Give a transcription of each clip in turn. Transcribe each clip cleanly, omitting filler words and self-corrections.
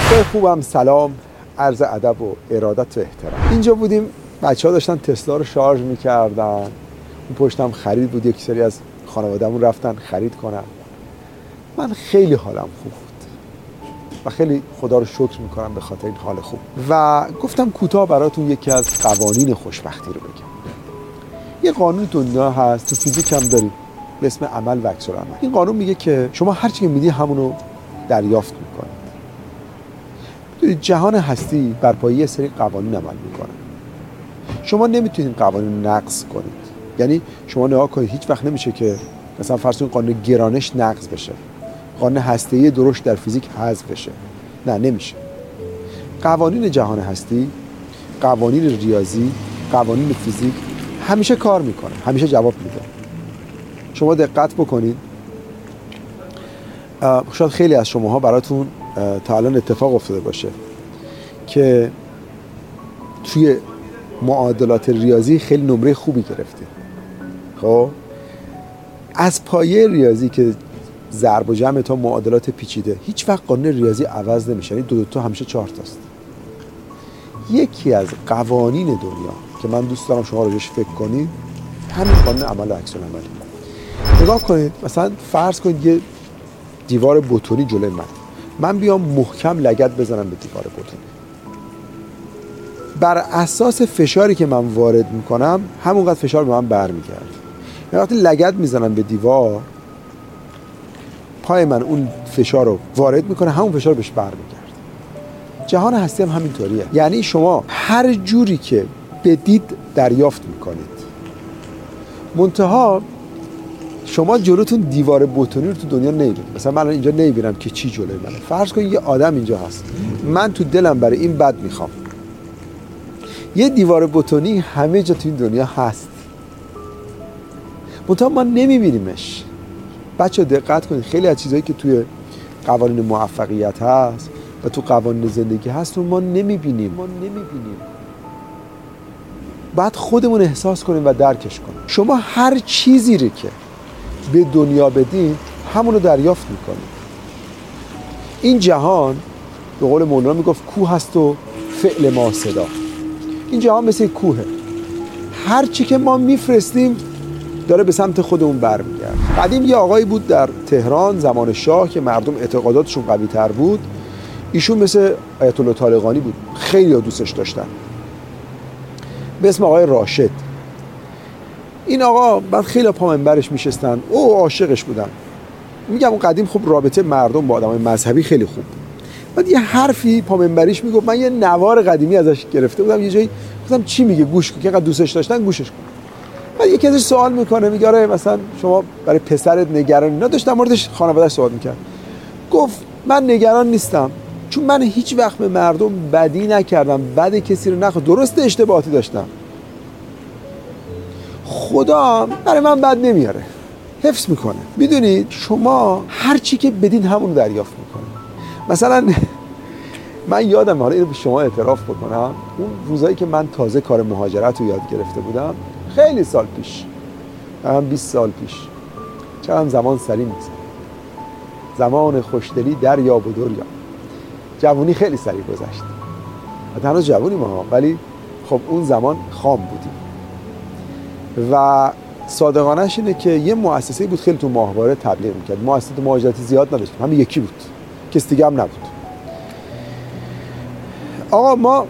دوستای خوبم سلام، عرض ادب و ارادت و احترام. اینجا بودیم بچه‌ها داشتن تسلا رو شارژ می‌کردن، اون پشتم خرید بود، یک سری از خانواده‌مون رفتن خرید کنن. من خیلی حالم خوب بود و خیلی خدا رو شکر می‌کنم به خاطر این حال خوب و گفتم کوتاه براتون یکی از قوانین خوشبختی رو بگم. یه قانون دنیا هست، تو فیزیک هم داریم به اسم عمل و عکس العمل. این قانون میگه که شما هر چی که میدی همونو دریافت می‌کنید. جهان هستی بر پایه یه سری قوانین عمل میکنه. شما نمیتونید قوانین نقض کنید. یعنی شما نگاه کنید هیچ وقت نمیشه که مثلا فرض کنید قانون گرانش نقض بشه، قانون هسته‌ای درشت در فیزیک حذف بشه. نه، نمیشه. قوانین جهان هستی، قوانین ریاضی، قوانین فیزیک همیشه کار میکنه، همیشه جواب میده. شما دقت بکنید، شاید خیلی از شماها براتون تا الان اتفاق افتاده باشه که توی معادلات ریاضی خیلی نمره خوبی گرفتید. خب از پایه ریاضی که ضرب و جمع تا معادلات پیچیده هیچ وقت قانون ریاضی عوض نمیشه، یعنی دو تا همیشه 4 تاست. یکی از قوانین دنیا که من دوست دارم شما راجعش فکر کنید همین قانون عمل و عکس العمل. نگاه کنید، مثلا فرض کنید یه دیوار بتونی جلوی من بیام محکم لگد بزنم به دیوار بتونی. بر اساس فشاری که من وارد میکنم همونقدر فشار به من برمیگرده. وقتی لگد میزنم به دیوار، پای من اون فشار رو وارد میکنه، همون فشار بهش برمیگرده. جهان هستی هم همینطوریه. یعنی شما هر جوری که بدید دریافت میکنید. منتها شما جلوتون دیوار بتونی رو تو دنیا نمیبینید. مثلا من اینجا نمیبینم که چی جلوی منه. فرض کن یه آدم اینجا هست، من تو دلم برای این بد میخوام. یه دیوار بتونی همه جا تو این دنیا هست، منتها ما نمیبینیمش. بچه دقت کنید، خیلی از چیزایی که توی قوانین موفقیت هست و تو قوانین زندگی هست ما نمیبینیم. باید خودمون احساس کنیم و درکش کنیم. شما هر چیزی رو که به دنیا بدین همونو دریافت میکنید. این جهان به قول مولانا میگفت کوه هست و فعل ما صدا. این جهان مثل کوهه، هر چی که ما میفرستیم داره به سمت خودمون برمیگرده. قدیم یه آقایی بود در تهران زمان شاه که مردم اعتقاداتشون قوی تر بود. ایشون مثل آیت الله طالقانی بود، خیلی دوستش داشتن، به اسم آقای راشد. این آقا بعد خیلی پا منبرش میشستن، او عاشقش بودن. میگم اون قدیم خب رابطه مردم با آدمای مذهبی خیلی خوب. بعد یه حرفی پا منبریش میگفت، من یه نوار قدیمی ازش گرفته بودم، یه جایی گفتم چی میگه، گوش کن، که قد دوستش داشتن گوشش کن. بعد یکی ازش سوال میکنه، میگه آره مثلا شما برای پسرت نگران نداشت؟ در موردش خانواده‌اش صحبت میکرد. گفت من نگران نیستم، چون من هیچ وقت به مردم بدی نکردم، بد کسی رو نخواستم، درست اشتباهاتی داشتم، خدا برای من بد نمیاره، حفظ میکنه. میدونید شما هر چی که بدین همون رو دریافت میکنه. مثلا من یادم، حالا اینو به شما اعتراف بکنم، اون روزایی که من تازه کار مهاجرت رو یاد گرفته بودم، خیلی سال پیش، هم 20 سال پیش، چقدر زمان سریع میگذره. زمان خوشدلی دریاب و دریا. جوونی خیلی سریع گذشت. هنوز جوونیم ما، ولی خب اون زمان خام بودیم. و صادقانه‌اش اینه که یه مؤسسه‌ای بود خیلی تو ماهواره تبلیغ میکرد. مؤسسه مهاجرتی زیاد نداشتیم، همین یکی بود، کس دیگه هم نبود. آقا ما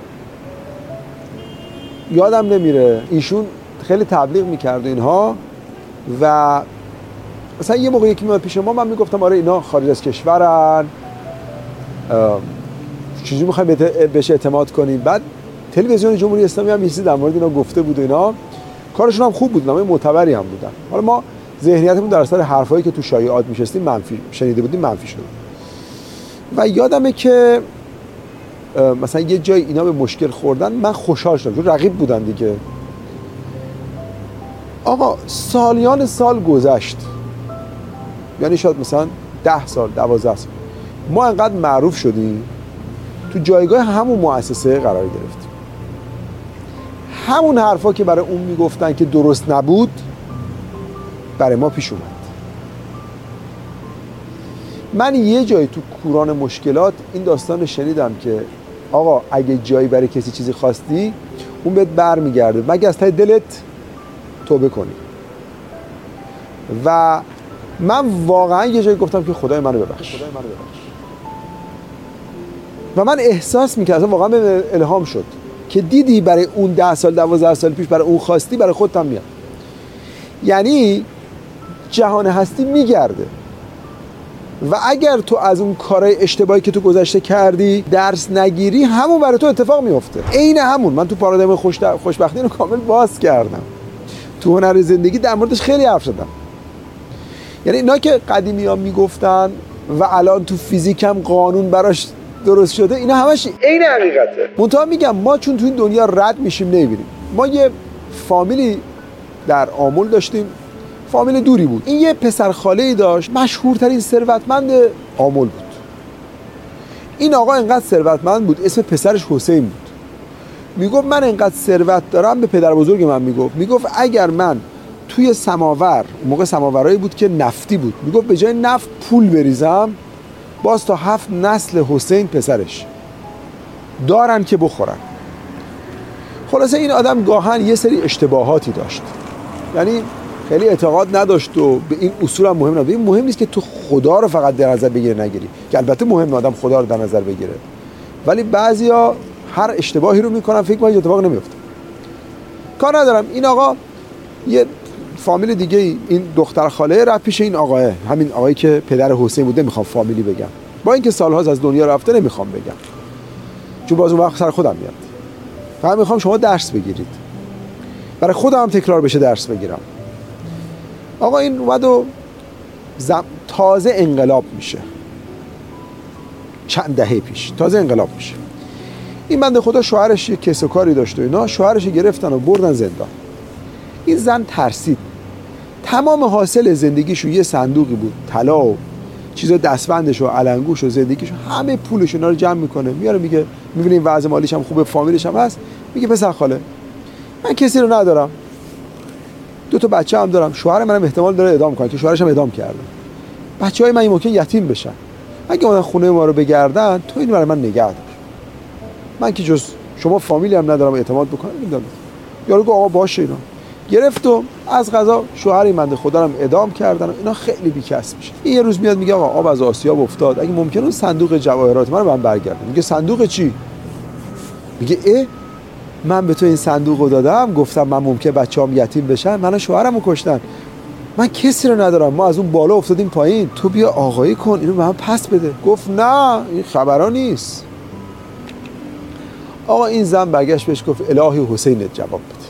یادم نمیره، ایشون خیلی تبلیغ میکرد اینها و مثلا یه موقع یکی میاد پیش ما، من میگفتم آره اینا خارج از کشورن، چجوری میخوایم بهش اعتماد کنیم. بعد تلویزیون جمهوری اسلامی هم یه در مورد اینا گفته بود، اینا کارشون هم خوب بود، نامه معتبری هم بودن. حالا ما ذهنیتمون در اثر حرفایی که تو شایعات میشستیم منفی شنیده بودیم، منفی شد. و یادمه که مثلا یه جای اینا به مشکل خوردن، من خوشحال شدم چون رقیب بودن دیگه. آقا سالیان سال گذشت، یعنی شاید مثلا 10 سال 12 سال، ما انقدر معروف شدیم تو جایگاه همون مؤسسه قرار گرفتیم. همون حرفا که برای اون میگفتن که درست نبود برای ما پیش اومد. من یه جایی تو کوران مشکلات این داستان رو شنیدم که آقا اگه جایی برای کسی چیزی خواستی اون بهت برمیگرده مگه از ته دلت توبه کنی. و من واقعا یه جایی گفتم که خدای منو ببخش و من احساس میکردم واقعا به الهام شد که دیدی برای اون 10 سال 12 سال پیش برای اون خواستی برای خودت هم میاد. یعنی جهان هستی میگرده و اگر تو از اون کارهای اشتباهی که تو گذشته کردی درس نگیری همون برای تو اتفاق میفته. عین همون. من تو پارادایم خوشبختی رو کامل باز کردم، تو هنر زندگی در موردش خیلی حرف زدم. یعنی اینا که قدیمی‌ها میگفتن و الان تو فیزیک هم قانون براش درست شده، اینا همش عین حقیقته. منتها میگم ما چون تو این دنیا رد میشیم نمیبینیم. ما یه فامیلی در آمل داشتیم، فامیل دوری بود. این یه پسر خاله‌ای داشت، مشهورترین ثروتمند آمل بود. این آقا اینقدر ثروتمند بود، اسم پسرش حسین بود. میگفت من اینقدر ثروت دارم، به پدر بزرگ من میگفت اگر من توی سماور، موقع سماورایی بود که نفتی بود، میگفت به جای نفت پول بریزم باز تا 7 نسل حسین پسرش دارن که بخورن. خلاصه این آدم گاهن یه سری اشتباهاتی داشت، یعنی خیلی اعتقاد نداشت و به این اصول هم مهم نبود. این مهم نیست که تو خدا رو فقط در نظر بگیری نگیری، که البته مهم آدم خدا رو در نظر بگیره، ولی بعضیا هر اشتباهی رو میکنن فکر کنن اتفاق نمیفته. کار ندارم. این آقا یه فامیل دیگه، این دختر خاله رفت پیش این آقاه، همین آقایی که پدر حسین بوده. نمیخوام فامیلی بگم، با اینکه سال‌هاست از دنیا رفته نمیخوام بگم چون باز اون وقت سر خودم میاد. فقط میخوام شما درس بگیرید، برای خودم هم تکرار بشه درس بگیرم. آقا این اومد و تازه انقلاب میشه، چند دهه پیش تازه انقلاب میشه. این بنده خدا شوهرش یه کس و کاری داشت و اینا، شوهرش گرفتن و بردن زندان. این زن ترسید. تمام حاصل زندگیشو یه صندوقی بود، طلا و چیزا، دستبندش و علنگوش و زندگیشو، همه پولش اینا رو جمع میکنه، میاره میگه، میبینه این وضع مالیش هم خوبه، فامیلش هم هست، میگه پسر خاله من کسی رو ندارم، 2 تا بچه هم دارم، شوهر منم احتمال داره اعدام کنه که شوهرش هم اعدام کرده، بچه‌های من ممکن یتیم بشن، اگه اومدن خونه ما رو بگردن تو اینو برای من نگه دار، من که جز شما فامیلی هم ندارم اعتماد بکنم. میدونم یارو گفت آقا باشه. اینا گرفت و از قضا شوهر بنده خدا رو اعدام کردن. اینا خیلی بی‌کس میشه. این یه روز میاد میگه آقا آب از آسیاب افتاد، اگه ممکنه اون صندوق جواهرات من رو برگردون. میگه صندوق چی؟ میگه من به تو این صندوقو دادم، گفتم من ممکنه بچه‌ام یتیم بشن، من و شوهرمو کشتن، من کسی رو ندارم، ما از اون بالا افتادیم پایین، تو بیا آقایی کن اینو به من پس بده. گفت نه این خبرا نیست. آقا این زن برگشت بهش گفت الهی حسینت جواب بده.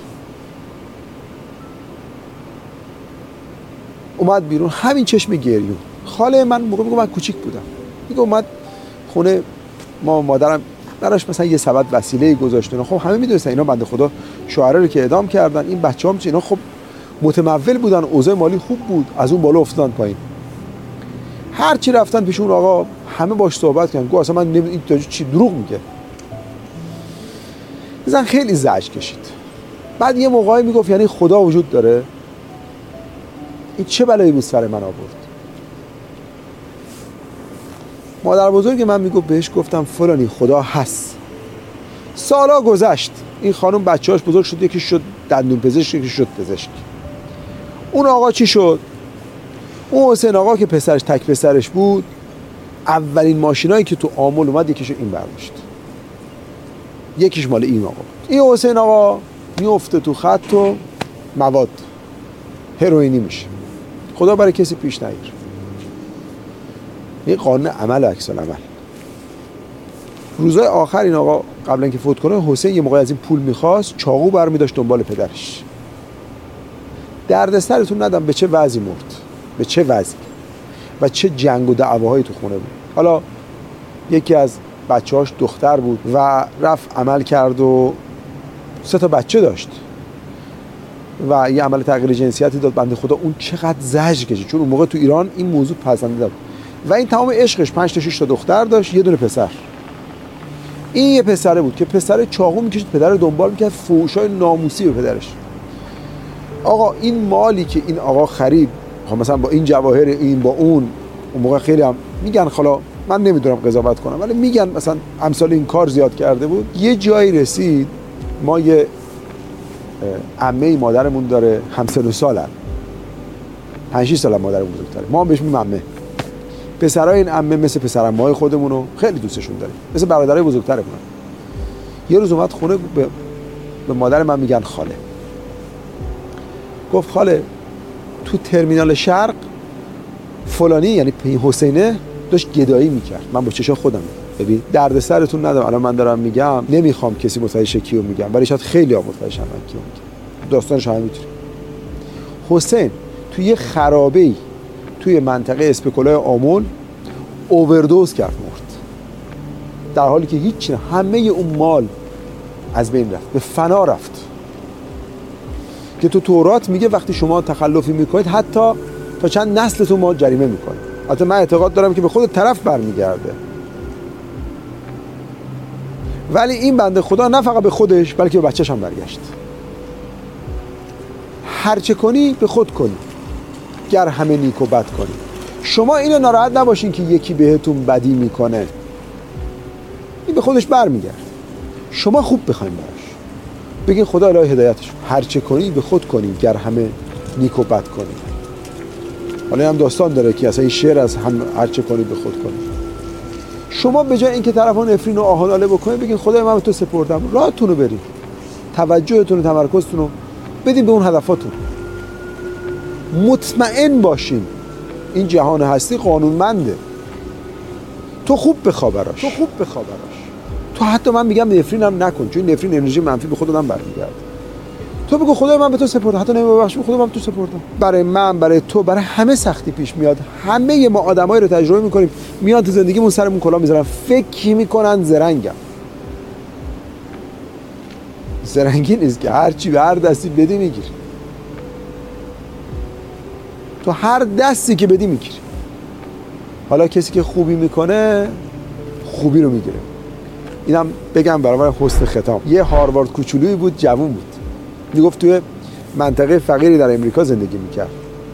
اومد بیرون، همین چشم گریون. خاله من موقع میگه من کوچیک بودم، میگه اومد خونه ما، مادرم براش مثلا یه سبد وسیله گذاشتن. خب همه میدونستن اینا بنده خدا شوهره رو که اعدام کردن، این بچه‌ام چه، اینا خب متمول بودن، اوضاع مالی خوب بود، از اون بالا افتادن پایین. هر چی رفتن پیش اون آقا همه باش صحبت کردن، گفت اصلا من این چی دروغ میگه. زن خیلی زجر کشید. بعد یه موقعی میگفت یعنی خدا وجود داره؟ این چه بلایی بود سر من آورد؟ مادر بزرگ من میگفت بهش گفتم فلانی خدا هست. سالا گذشت، این خانم بچه‌هاش بزرگ شد، یکی شد دندون پزشک، یکی شد پزشک. اون آقا چی شد؟ اون حسین آقا که پسرش تک پسرش بود، اولین ماشینایی که تو آمل اومد یکیشو این برداشت، یکیش مال این آقا بود. این حسین آقا میفته تو خط و مواد هروئینی میشه. خدا برای کسی پیش نگیر. این قانون عمل و عکس العمل. روزهای آخر این آقا قبل اینکه فوت کنه، حسین یه موقع از این پول میخواست، چاقو برمی داشت دنبال پدرش. دردسرتون ندم به چه وضعی مرد، به چه وضعی و چه جنگ و دعواهایی تو خونه بود. حالا یکی از بچه‌هاش دختر بود و رفت عمل کرد و 3 تا بچه داشت و یه عمل تغییر جنسیتی داد. بنده خدا اون چقدر زجر کشید، چون اون موقع تو ایران این موضوع پسندیده بود و این تمام عشقش 5 تا 6 تا دختر داشت، یه دونه پسر. این یه پسره بود که پسر چاقو میکشید پدر رو دنبال میکرد، فحشای ناموسی به پدرش. آقا این مالی که این آقا خرید، مثلا با این جواهر، این با اون، اون موقع خیلی هم میگن، حالا من نمیدونم قضاوت کنم، ولی میگن مثلا امثال این کار زیاد کرده بود. یه جایی رسید ما یه عمه مادرمون داره، همسن و سالن، 5-6 سال مادر بزرگتره، ما هم بهش میگیم عمه. پسرای این عمه مثل پسرعمه‌های خودمونو خیلی دوستشون داریم، مثل برادرای بزرگترمون. یه روز اومد خونه، به مادر من میگن خاله. گفت خاله تو ترمینال شرق فلانی، یعنی حسینه، داشت گدایی میکرد. من با چشم خودم ببین درد سرتون ندارم، الان من دارم میگم، نمیخوام کسی متوجه شه کیو میگم، ولی شاید خیلی ها متوجه شن من کیو میگم. داستانش هم میتونی. حسین توی یه خرابه‌ای توی منطقه اسپکولای آمل اووردوز کرد، مرد، در حالی که هیچ همه اون مال از بین رفت، به فنا رفت. که تو تورات میگه وقتی شما تخلفی میکنید حتی تا چند نسلتون ما جریمه میکنید. البته من اعتقاد دارم که به خود طرف برمیگرده، ولی این بنده خدا نه فقط به خودش بلکه به بچه‌ش هم برگشت. هرچه کنی به خود کنی گر همه نیک و بد کنی. شما اینو ناراحت نباشین که یکی بهتون بدی میکنه، این به خودش برمیگرده. شما خوب بخواید براش، بگین خدا الهی هدایتش. هرچه کنی به خود کنی گر همه نیک و بد کنی. حالا هم داستان داره که اصلا این شعر از هم هرچه کنی به خود کنی. شما به جای اینکه طرفو نفرین و آهناله بکنید، بگین خدای من به تو سپردم، راهتون رو برید، توجهتون و تمرکزتون رو بدین به اون هدفاتون. مطمئن باشین این جهان هستی قانونمنده. تو خوب بخوا براش، تو حتی من میگم نفرین هم نکن، چون نفرین انرژی منفی به خودت هم برمیگرده. تو بگو خدای من به تو سپردم، حتی نمیبخشم، خدا من به تو سپردم. برای من، برای تو، برای همه سختی پیش میاد. همه ما آدمایی رو تجربه میکنیم، میاد تو زندگیمون سرمون کلاه میذارن، فکر میکنن زرنگم. زرنگی نیست که هرچی به هر دستی بدی میگیری. تو هر دستی که بدی میگیری. حالا کسی که خوبی میکنه خوبی رو میگیره. اینم بگم برای حسن ختام، یه هاروارد کوچولویی بود، جوون بود، میگفت توی منطقه فقیری در امریکا زندگی میکرد،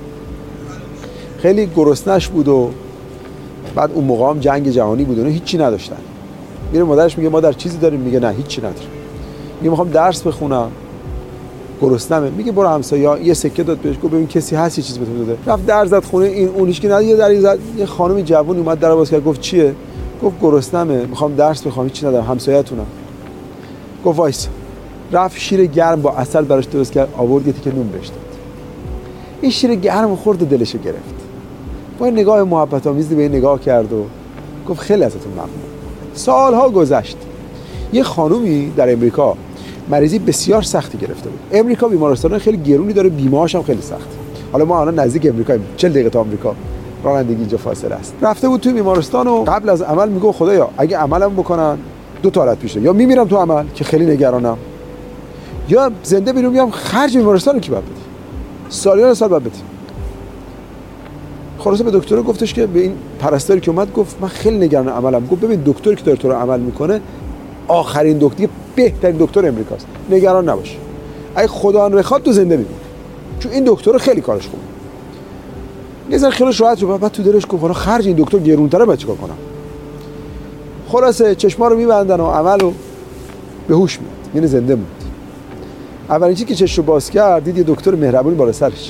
خیلی گرسنش بود و بعد اون موقع هم جنگ جهانی بود و هیچی نداشتن. میره مادرش میگه مادر چیزی داریم؟ میگه نه هیچی نداریم. میگه میخوام درس بخونم، گرسنمه. میگه برو همسایه، یه سکه داد بهش، گفت ببین کسی هست یه چیزی بهت بده. رفت در زد خونه این اونیش که نداره، یه دری زد، یه خانمی جوون اومد در باز کرد، گفت چیه؟ گفت گرسنمه، میخوام درس بخونم، هیچی ندارم، همسایه‌تونم. گفت وایس. رفت شیر گرم با عسل براش درست کرد، آورد یه تیکه نون بهش داد. این شیر گرم خورد و دلش گرفت. با نگاه محبت آمیزی به این نگاه کرد و گفت خیلی ازتون ممنون. سالها گذشت. یه خانومی در امریکا مریضی بسیار سختی گرفته بود. امریکا بیمارستان خیلی گرونی داره، بیمه‌هاش هم خیلی سخت. حالا ما الان نزدیک امریکاییم، 40 دقیقه تا آمریکا رانندگی اینجا فاصله است. رفته بود توی بیمارستان و قبل از عمل میگه خدایا اگه عملم بکنن دو تا حالت پیش، یا میمیرم تو عمل که خیلی نگرانم، یا زنده بیرون میام، خرج بیمارستان رو کی باید بده؟ سالیان سال باید بده. خلاصه به دکتر گفتش که به این پرستاری که اومد گفت من خیلی نگران عملم. گفت ببین دکتری که داره تو رو عمل میکنه آخرین دکتر، بهترین دکتر امریکاست، نگران نباش، اگه خدا بخواد تو زنده میمونی، چون این دکتر خیلی کارش خوبه. یه ذره خیالش راحت شد. بعد تو دلش گفت حالا خرج این دکتر گرونتره، بعد چیکار کنم؟ خلاصه چشما رو میبندن و عملو به هوش میاد، یعنی زنده موند. اولین چیزی که چشمو باز کرد دید یه دکتر مهربونی بالا سرش.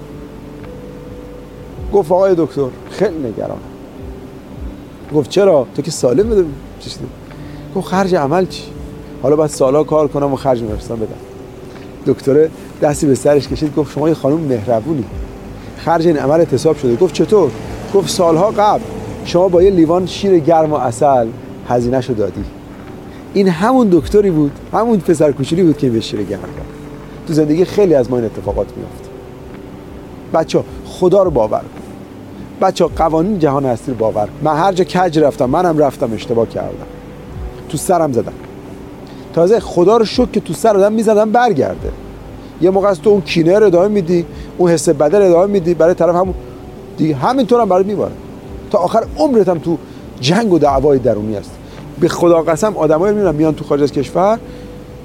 گفت آقای دکتر خیلی نگرانم. گفت چرا؟ تو که سالم بده چی شده؟ گفت خرج عمل چی؟ حالا بعد سالا کار کنم و خرج بیمارستان بدم. دکتر دستی به سرش کشید، گفت شما یه خانم مهربونی، خرج این عمل حساب شده. گفت چطور؟ گفت سالها قبل شما با یه لیوان شیر گرم و عسل هزینه‌شو دادی. این همون دکتری بود، همون پسر کوچولی بود که به شیر گرم داد. تو زندگی خیلی از ما این اتفاقات میفته. بچه‌ها خدا رو باور کن. بچه‌ها قوانین جهان هستی رو باور کن. من هر جا کج رفتم، منم رفتم اشتباه کردم، تو سرم زدم. تازه خدا رو شکر که تو سر آدم میزدم برگرده. یه موقع از تو اون کینه رو ادامه میدی، اون حس بد رو ادامه میدی برای طرف، همون دیگه همینطور هم برات میباره تا آخر عمرت هم تو جنگ و دعوای درونی است. به خدا قسم آدمایی میبینم میان تو خارج از کشور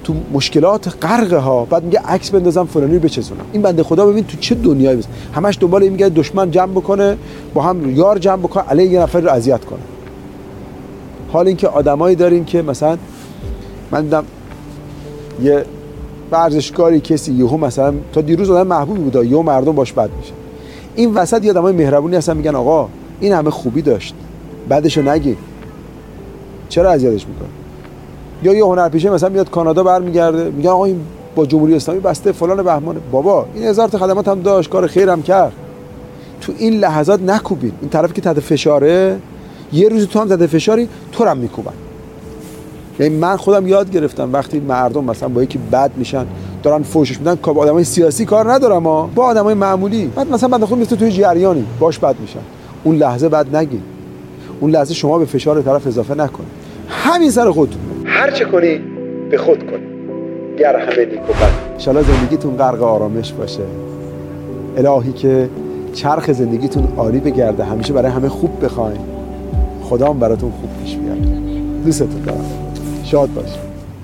تو مشکلات غرقه ها، بعد میگه عکس بندازم فلانی رو بچسونم. این بنده خدا ببین تو چه دنیایی بس همش دنبال این میگه دشمن جمع بکنه، با هم یار جمع بکنه علیه یه نفر رو اذیت کنه. حال اینکه آدمایی داریم که مثلا من دیدم یه ورزشکاری کسی یهو مثلا تا دیروز آدم محبوبی بود، یهو مردم باش بد میشه. این وسط یه آدمای مهربونی هستن میگن آقا این همه خوبی داشت، بعدشو نگی، چرا اذیتش میکنه؟ یا یه هنرپیشه مثلا میاد کانادا برمیگرده میگن آقا این با جمهوری اسلامی بسته فلان بهمانه. بابا این 1000 تا خدمات هم داشت، کار خیرم کرد. تو این لحظات نکوبین. این طرف که تحت فشاره، یه روز تو هم تحت فشاری، تو رو هم میکوبن. یعنی من خودم یاد گرفتم وقتی مردم مثلا با یکی بد میشن دارن فوشش میدن، با آدمای سیاسی کار ندارم ها، با آدمای معمولی، بعد مثلا بنده خود مثل توی جریانی باش بد میشن، اون لحظه بد نگین، اون لحظه شما به فشار طرف اضافه نکنید، همین سر خودتون. هر چه کنی به خود کن، گر همه نیک و بد. ان شاءالله زندگیتون غرق آرامش باشه. الهی که چرخ زندگیتون عالی بگرده، همیشه برای همه خوب بخواید، خدا هم براتون خوب پیش بیاره. دوستتون دارم. شاد باشید.